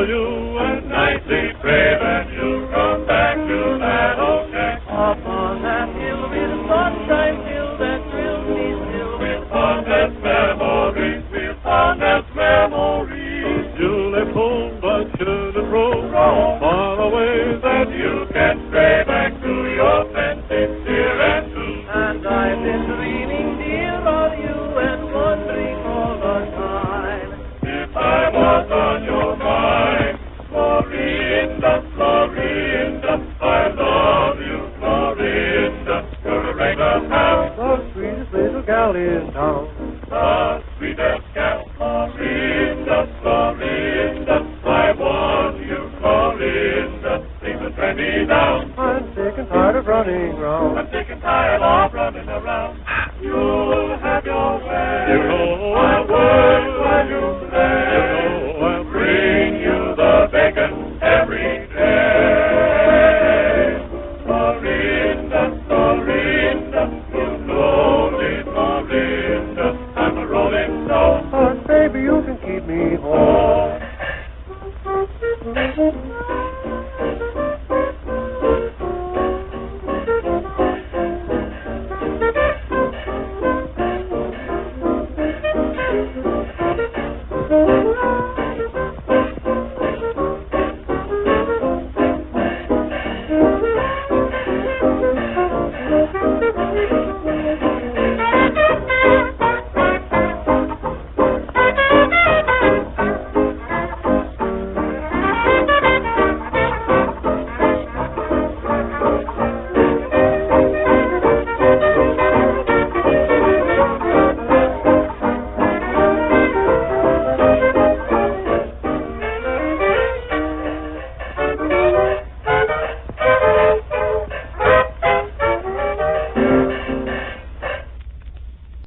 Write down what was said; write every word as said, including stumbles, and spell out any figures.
you and nicely pray that you'll come back to that old shack. Up on that hill with sunshine hill that thrills me still. With fondest memories, with fondest memories. Julep home, but shouldn't roll far away that you can stray back to your fences, dear and true. And I've been dreaming, dear, of you and wondering all the time. If I was on your mind, Florinda, Florinda, I love you, Florinda. You're a regular pal, The sweetest little gal in town. the sweetest gal, Florinda, Florinda. I want you, Florinda. Please turn me down. I'm sick and tired of running round. I'm sick and tired of running around. You'll have your way. You know I would when you play. You know I'll bring you the bacon every day. Florinda, Florinda, you know me, Florinda. I'm a rolling stone. But baby, you can keep me home.